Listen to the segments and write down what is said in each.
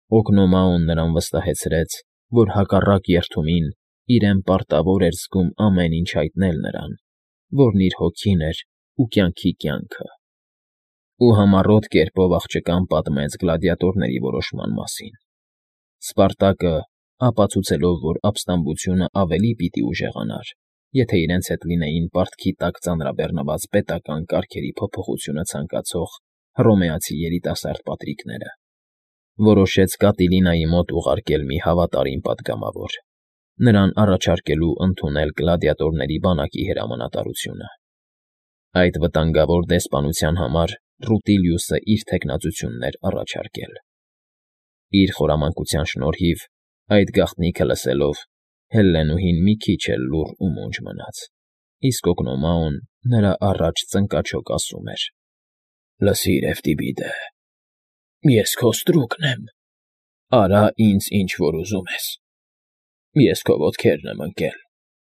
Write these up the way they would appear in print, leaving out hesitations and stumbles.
Օգնոմաուն նրան վստահեցրեց, որ հակառակ երթումին իրեն պարտավոր էր զգում ամեն ինչ հայտնել նրան, որն իր հոգին էր ու կյանքի կյանքը, ու համառոտ կերպով աղջկան պատմեց գլադիատորների որոշման մասին։ Սպարտակը, ապացուցելով, որ ապստամբությունը ավելի պիտի ուժեղանար, եթե իրենց հետ լինեին պարտքի տակ ծանրաբեռնված պետական կարգերի փոփոխությունը ցանկացող հռոմեացի երիտասարդ պատրիկները, որոշեց Կատիլինայի մոտ ուղարկել մի հավատարիմ պատգամավոր, նրան առաջարկելու ընդունել գլադիատորների բանակի հրամանատարությունը։ Այդ վտանգավոր դեսպանության համար Ռուտիլիուսը իր թեկնածությունն էր առաջարկել։ Իր խորամանկության շնորհիվ այդ գաղտնիքը լսելով Հելլենուհին մի քիչ էլ լուռ ու մունջ մնաց, իսկ Օգնոմաուն նրա առաջ ծնկաչոք ասում էր. «Լսիր, Էվտիբիդե, ես քո ստրուկն եմ, արա ինձ ինչ որ ուզում ես, ես քո ոտքերն եմ ընկել»։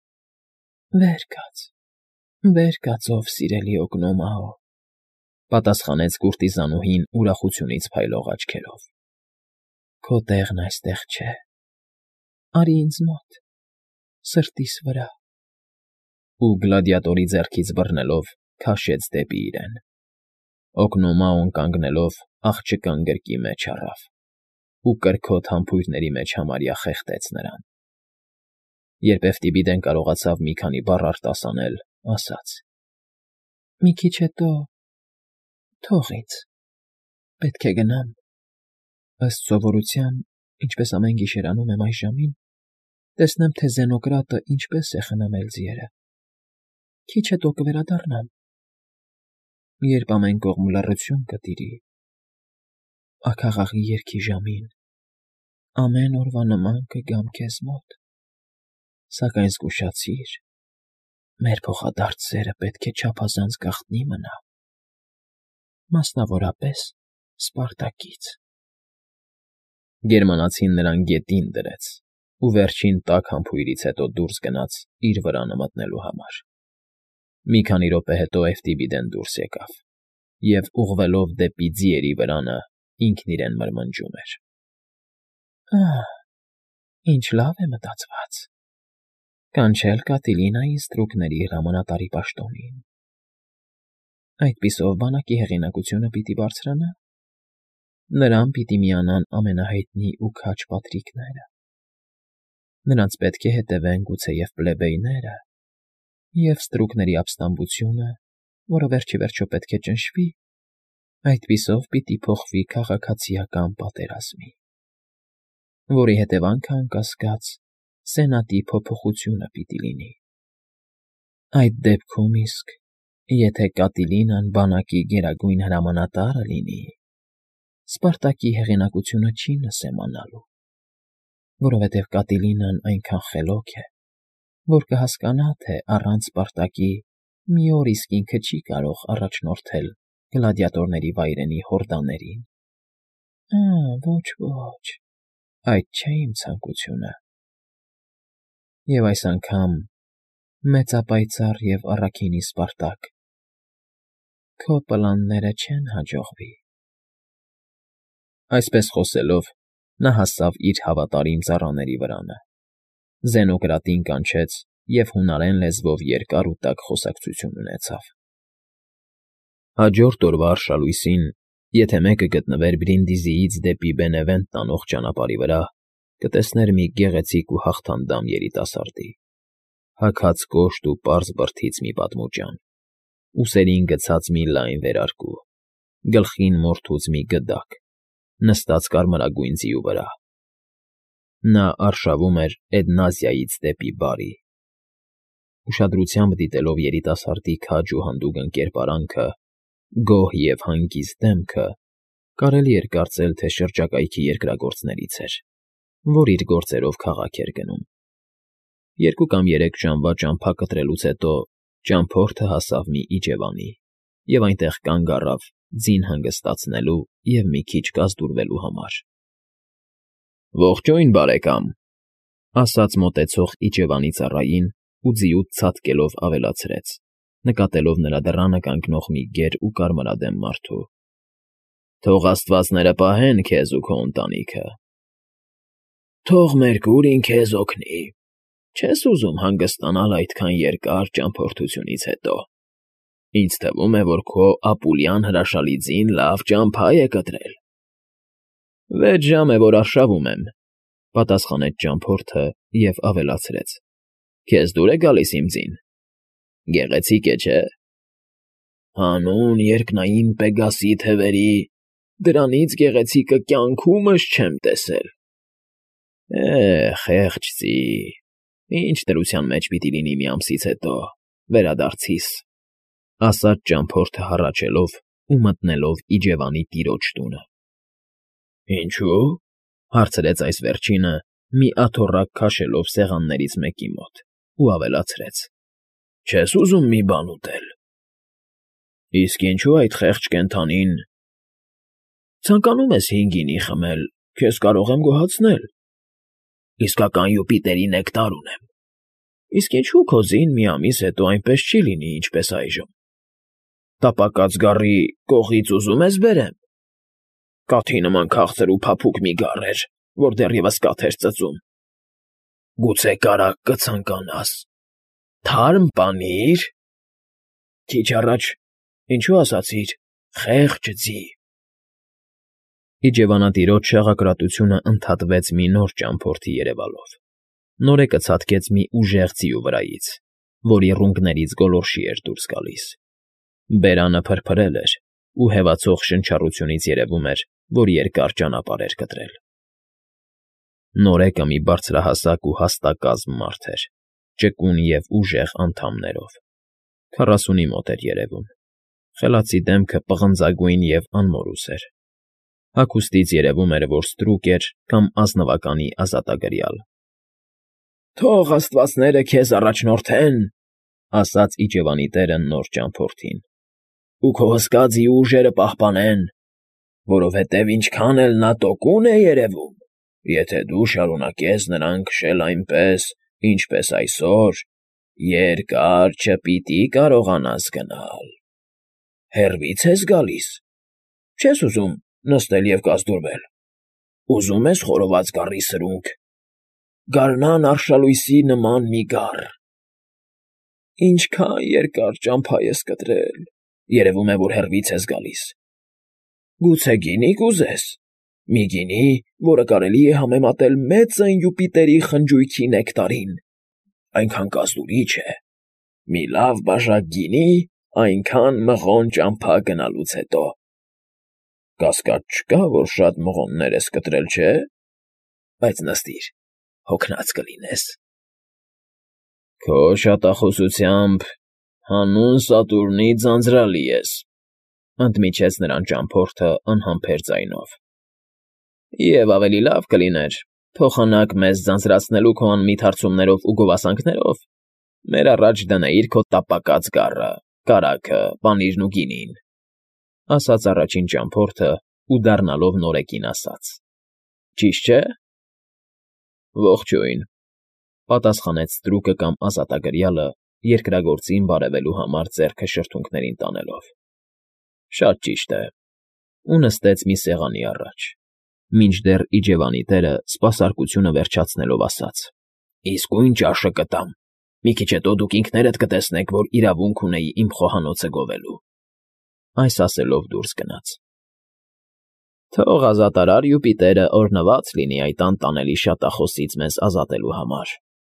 Վեր կաց, ով սիրելի Օգնոմաո, պատասխանեց կուրտիզանուհին ուրախությունից փայլող աչքերով։ Քո տեղն այստեղ չէ, արի ինձ մոտ, սրտիս վրա։ Ու գլադիատորի ձեռքից բռնելով քաշեց դեպի իրեն։ Օգնոմաուն կանգնելով աղջկան գրկի մեջ առավ ու կրքոտ համբույրների մեջ համարյա խեղդեց նրան։ Երբ Էվտիբիդեն կարողացավ մի քանի բառ արտասանել, ասաց. «Մի քիչ հետո թող ինձ, պետք է գնամ։ Ըստ սովորության, ինչպես ամեն գիշեր անում եմ այս ժամին, տեսնեմ, թե Զենոկրատը ինչպես է խնամել ձիերը։ Քիչ հետո կվերադառնամ, երբ ամեն կողմ լռություն կտիրի, աքաղաղի երգի ժամին, ամեն օրվա նման կգամ քեզ մոտ, սակայն զգուշացիր, մեր փոխադարձ սերը պետք է չափազանց գաղտնի մնա, մասնավորապես Սպարտակից»։ Գերմանացին նրան գետին դրեց ու վերջին տաք համբույրից հետո դուրս գնաց իր վրանը մտնելու համար։ Մի քանի րոպե հետո Էվտիբիդեն դուրս եկավ և, ուղղվելով դեպի ձիերի վրանը, ինքն իրեն մրմնջում էր. Ինչ լավ է մտածված, կանչել Կատիլինայի ստրուկների հրամանատարի պաշտոնին։ Այդպիսով բանակի հեղինակությունը պիտի բարձրանա։ Նրան պիտի միանան ամենահայտնի ու քաջ պատրիկները։ Նրանց պետք է հետևեն գուցեև պլեբեյները, և ստրուկների ապստամբությունը, որը վերջիվերջո պետք է ճնշվի, այդպիսով պիտի փոխվի քաղաքացիական պատերազմի, որի հետևանքը անկասկած Սենատի փոփոխությունը պիտի լինի։ Այդ դեպքում իսկ, եթե Կատիլինան բանակի գերագույն հրամանատարը լինի, Սպարտակի հեղինակությունը չի նսեմանալու, որովհետև Կատիլինան այնքան խելոք է, որ կհասկանա, թե առանց Սպարտակի մի օր իսկ ինքը չի կարող առաջնորդել գլադիատորների վայրենի հորդաներին։ Ոչ, այդ չէ իմ ցանկությունը։ Եվ այս անգամ, մեծապայծառ և առաքինի Սպարտակ, քո պլանները չեն հաջողվի։ Այսպես խոսելով, նա հասավ իր հավատարիմ ծառաների վրանը, Զենոկրատին կանչեց և հունարեն լեզվով երկար ու տաք խոսակցություն ունեցավ։ Հաջորդ օրվա արշալույսին, եթե մեկը գտնվեր Բրինդիզիից դեպի Բենևենտ տանող ճանապարհի վրա, կտեսներ մի գեղեցիկ ու հաղթանդամ երիտասարդի, հագած կոշտ ու պարզ բրդից մի պատմուճան, ուսերին գցած մի լայն վերարկու, գլխին մորթուց մի գդակ, նստած կարմրագույն ձիու վրա։ Նա արշավում էր Էդնազիայից դեպի Բարի։ Ուշադրությամբ դիտելով երիտասարդի քաջ ու հանդուգն կերպարանքը, գոհ և հանգիստ դեմքը, կարելի էր կարծել, թե շրջակայքի երկրագործներից էր, որ իր գործերով քաղաք էր գնում։ 2 կամ 3 ժամվա ճամփա կտրելուց հետո ճամփորդը հասավ մի իջևանի և այնտեղ կանգ առավ ձին հանգստացնելու և մի քիչ կազդուրվելու համար։ «Ողջույն, բարեկամ», ասաց մոտեցող իջևանի ծառային ու ձիուց ցատկելով ավելացրեց, նկատելով նրա դռանը կանգնող մի գեր ու կարմրադեմ մարդու. «Թող աստվածները պահեն քեզ ու քո ընտանիքը»։ Թող Մերկուրին քեզ օգնի։ Չես ուզում հանգստանալ այդքան երկար ճամփորդությունից հետո։ Ինձ թվում է, որ քո ապուլյան հրաշալի ձին լավ ճամփա է կտրել։ 6 ժամ է, որ արշավում եմ, պատասխանեց ճամփորդը և ավելացրեց. Քեզ դուր է գալիս իմ ձին։ Գեղեցիկ է, չէ՞։ Հանուն երկնային Պեգասի թևերի, դրանից գեղեցիկը կյանքումս չեմ տեսել։ Խեղճ ձի, ինչ դրության մեջ պիտի լինի մի ամսից հետո, վերադարձիս, ասաց ճամփորդը հառաչելով ու մտնելով իջևանի տիրոջ տունը։ Ինչու՞, հարցրեց այս վերջինը, մի աթոռակ քաշելով սեղաններից մեկի մոտ, ու ավելացրեց. Չես ուզում մի բան ուտել։ Իսկ ինչու այդ խեղճ կենդանին։ Ցանկանում ես հին գինի խմել, քեզ կարող եմ գոհացնել։ Իսկական Յուպիտերի նեկտար ունեմ։ Իսկ ինչու քո ձին մի ամիս հետո այնպես չի լինի, ինչպես այժմ։ Տապակած գառի կողից ուզում ես բերեմ։ Կաթի նման քաղցր ու փափուկ մի գառ էր, որ դեռևս կաթ էր ծծում։ Գուցե կարագ կցանկանաս։ Թարմ պանիր։ Քիչ առաջ ինչու ասացիր խեղճ ձի։ Իջևանատիրոջ շաղակրատությունը ընդհատվեց մի նոր ճամփորդի երևալով։ Նորեկը ցատկեց մի ուժեղ ձիու վրայից, որի ռունկներից գոլորշի էր դուրս գալիս։ Բերանը փրփրել էր, ու հևացող շնչառությունից երևում էր, որ երկար ճանապարհ էր կտրել։ Նորեկը մի բարձրահասակ ու հաստակազմ մարդ էր, ճկուն և ուժեղ անդամներով։ 40-ի մոտ էր երևում։ Խելացի դեմքը պղնձագույն և անմորուս էր։ Հագուստից երևում էր, որ ստրուկ էր կամ ազնվականի ազատագրյալ։ Թող աստվածները քեզ առաջնորդեն, ասաց իջևանի տերը նոր ճամփորդին, ու քո հսկա ձիու ուժերը պահպանեն, որովհետև ինչքան էլ նա տոկուն է երևում, եթե դու շարունակես նրան քշել այնպես, ինչպես այսօր, երկար չպիտի կարողանաս գնալ։ Հեռվի՞ց ես գալիս։ Չես ուզում նստել և կազդուրվել։ Ուզում ես խորոված գառի սրունք։ Գարնան արշալույսի նման մի գառ։ Ինչքան երկար ճամփա ես կտրել, երևում է, որ հեռվից ես գալիս։ Գուցե գինի կուզես։ Մի գինի, որը կարելի է համեմատել մեծն Յուպիտերի խնջույքի նեկտարին։ Այնքան կազդուրիչ է։ Մի լավ բաժակ գինի այնքան մղոն ճամփա գնալուց հետո։ Կասկած չկա, որ շատ մղոններ ես կտրել, չէ՞։ Բայց նստիր, հոգնած կլինես։ Քո շատախոսությամբ հանուն Սատուրնի ձանձրալի ես, ընդմիջեց նրան ճամփորդը անհամբեր ձայնով։ Եվ ավելի լավ կլիներ, փոխանակ մեզ ձանձրացնելու քո անմիտ հարցումներով ու գովասանքներով, մեր առաջ դնեիր քո տապակած գառը, կարագը, պանիրն ու գինին, ասաց առաջին ճամփորդը ու դառնալով նորեկին ասաց. Ճիշտ չէ։ Ողջույն, պատասխանեց ստրուկը կամ ազատագրյալը, երկրագործին բարևելու համար ձեռքը շրթունքներին տանելով։ Շատ ճիշտ է։ Ու նստեց մի սեղանի առաջ, մինչդեռ իջևանի տերը սպասարկությունը վերջացնելով ասաց. Իսկույն ճաշը կտամ։ Մի քիչ հետո դուք ինքներդ կտեսնեք, որ իրավունք ունեի իմ խոհանոցը գովելու։ Այս ասելով դուրս գնաց։ Թող ազատարար Յուպիտերը օրհնված լինի այդ անտանելի շատախոսից մեզ ազատելու համար։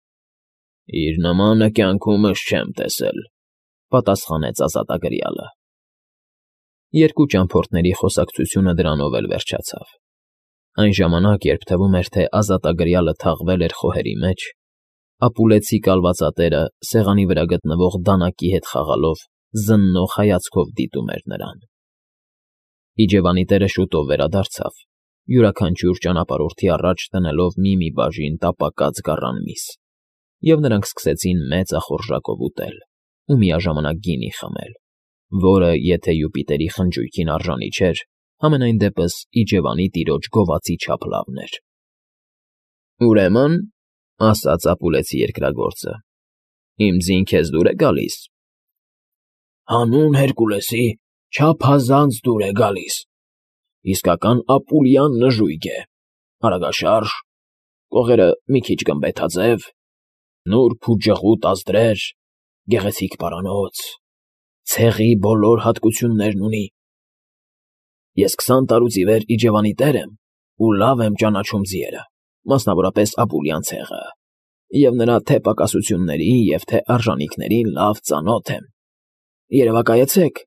Իր նմանը կյանքումս չեմ տեսել, պատասխանեց ազատագրյալը։ Երկու ճամփորդների խոսակցությունը դրանով էլ վերջացավ։ Այն ժամանակ, երբ թվում էր, թե ազատագրյալը թաղվել էր խոհերի մեջ, ապուլեցի կալվածատերը սեղանի վրա գտնվող դանակի հետ խաղալով զննող հայացքով դիտում էր նրան։ Իջևանի տերը շուտով վերադարձավ, յուրաքանչյուր ճանապարհորդի առաջ դնելով մի բաժին տապակած գառան միս, և նրանք սկսեցին մեծ ախորժակով ուտել ու միաժամանակ գինի խմել, որը, եթե Յուպիտերի խնջույքին արժանի չէր, համենայն դեպս իջևանի տիրոջ գովացի չափ լավն էր։ Ուրեմն, ասաց ապուլեցի երկրագործը, իմ ձին քեզ դուր է գալիս։ Հանուն Հերկուլեսի չափազանց դուր է գալիս։ Իսկական ապուլյան նժույգ է, արագաշարժ, կողերը մի քիչ գմբեթաձև, նուրբ ու ջղուտ ազդրեր, գեղեցիկ պարանոց, ցեղի բոլոր հատկություններն ունի։ Ես 20 տարուց ի վեր Իջևանի տեր եմ ու լավ եմ ճանաչում ձիերը, մասնավորապես Ապուլյան ցեղը, և նրա թե պակասություններին և թե արժանիքներին լավ ծանոթ եմ։ Երևակայեցեք։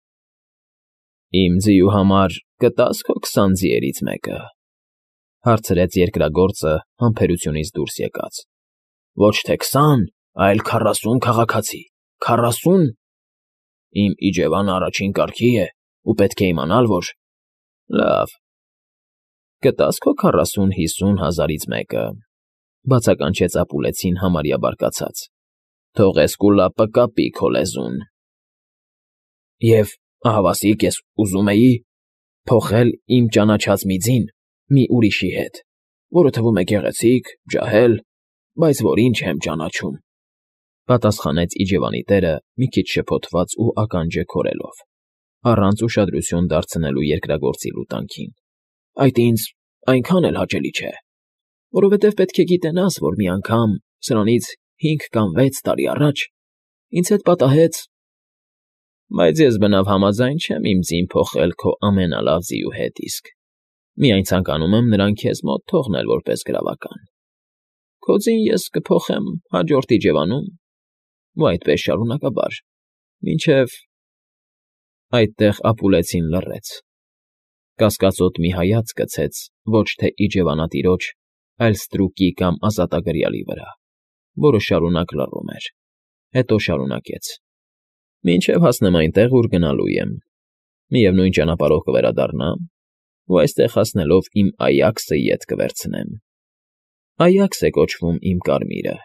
Իմ ձիու համար կտա՞ս քո 20 ձիերից մեկը, հարցրեց երկրագործը համբերությունից դուրս եկած։ Ոչ թե 20, այլ 40 քաղաքացի, 40… Իմ Իջևանը առաջին կարգի է, ու պետք է իմանալ, որ… Լավ, կտա՞ս քո 40-50 հազարից մեկը, բացականչեց Ապուլեցին համարյա բարկացած։ Թող Էսկուլապը կապի քո լեզուն։ Եվ, ահավասիկ, ես ուզում էի փոխել իմ ճանաչած մի ձին մի ուրիշի հետ, որը թվում է գեղեցիկ, ջահել, բայց որին չեմ ճանաչում, պատասխանեց Իջևանի տերը մի քիչ շփոթված ու ականջը քորելով, առանց ուշադրություն դարձնելու երկրագործի լուտանքին։ Այդ ինձ այնքան էլ հաճելի չէ, որովհետև պետք է գիտենաս, որ մի անգամ, սրանից 5 կամ 6 տարի առաջ, ինձ հետ պատահեց… Բայց ես բնավ համաձայն չեմ իմ ձին փոխել քո ամենալավ ձիու հետ իսկ… Միայն ցանկանում եմ նրան քեզ մոտ թողնել որպես գրավական։ Քո ձին ես կփոխեմ հաջորդ Իջևանում, ու այդպես շարունակաբար, մինչև… Այդտեղ Ապուլեցին լռեց, կասկածոտ մի հայացք գցեց ոչ թե իջևանատիրոջ, այլ ստրուկի կամ ազատագրյալի վրա, որը շարունակ լռում էր, հետո շարունակեց. Մինչև հասնեմ այնտեղ, ուր գնալու եմ, միևնույն ճանապարհով կվերադառնամ, ու այստեղ հասնելով իմ Այաքսը ետ կվերցնեմ։ Այաքս է կոչվում իմ կարմիրը։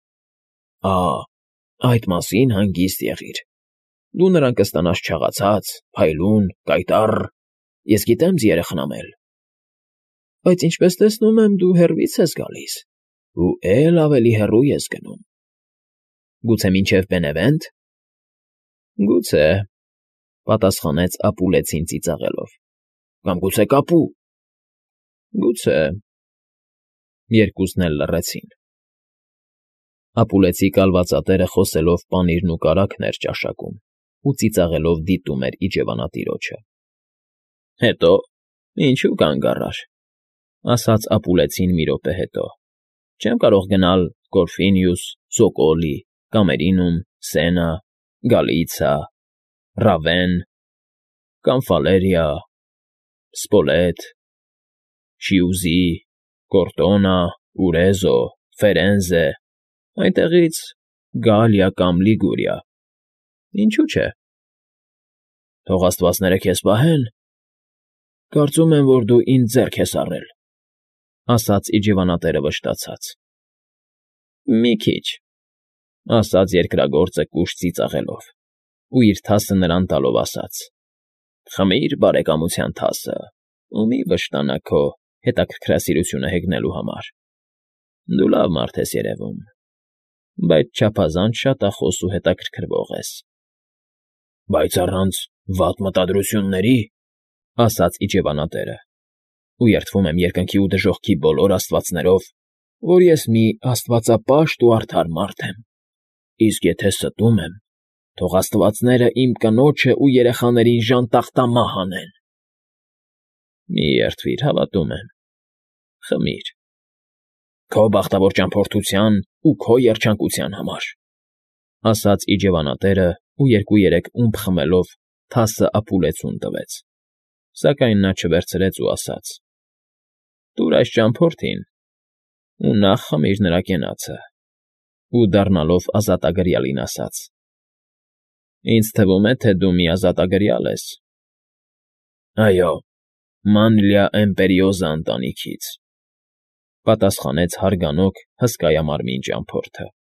Այդ մասին հանգիստ եղիր։ Դու նրան կստանաս չաղացած, փայլուն, կայտառ… Ես գիտեմ ձիերը խնամել։ Բայց ինչպես տեսնում եմ, դու հեռվից ես գալիս, ու էլ ավելի հեռու ես գնում։ Գուցե մինչև Բենևենտ… Գուցե, պատասխանեց Ապուլեցին ծիծաղելով։ Կամ գուցե կապու… Գուցե… Երկուսն էլ լռեցին։ Ապուլեցի կալվածատերը խոսելով պանիրն ու կարագն էր ճաշակում ու ծիծաղելով դիտում էր իջևանատիրոջը։ Հետո, ինչու կանգ առար, ասաց Ապուլեցին մի րոպե հետո, չեմ կարող գնալ Կորֆինիուս, Սոկոլի, Կամերինում, Սենա, Գալիցա, Ռավեն, կամ Ֆալերիա, Սպոլետ, Շիուզի, Կորտոնա, Ուրեզո, Ֆերենզե, այնտեղից Գալիա կամ Լիգուրիա… Ինչու՞ չէ։ Թող աստվածները քեզ պահեն… Կարծում եմ, որ դու ինձ ձեռք ես առել, ասաց իջևանատերը վշտացած։ Մի քիչ, ասաց երկրագործը կուշտ ծիծաղելով, ու իր թասը նրան տալով ասաց. Խմիր բարեկամության թասը, ու մի վշտանա քո հետաքրքրասիրությունը հեգնելու համար։ Դու լավ մարդ ես երևում, բայց չափազանց շատախոս ու հետաքրքրվող ես։ Բայց առանց վատ մտադրությունների… ասաց իջևանատերը, ու երդվում եմ երկնքի ու դժոխքի բոլոր աստվածներով, որ ես մի աստվածապաշտ ու արդար մարդ եմ, իսկ եթե ստում եմ, թող աստվածները իմ կնոջն ու երեխաներին ժանտախտամահ անեն։ Մի երդվիր, հավատում եմ… Խմիր… Քո բախտավոր ճամփորդության ու քո երջանկության համար, ասաց իջևանատերը ու 2-3 ումպ խմելով թասը Ապուլեցուն տվեց, սակայն նա չվերցրեց ու ասաց. Տուր այս ճամփորդին ու նախ խմիր նրա կենացը, ու դառնալով ազատագրյալին ասաց. Ինձ թվում է, թե դու մի ազատագրյալ ես։ Այո, Մանլիա Էմպերիոզա ընտանիքից, պատասխանեց հարգանոք հսկայամարմին ճամփորդը։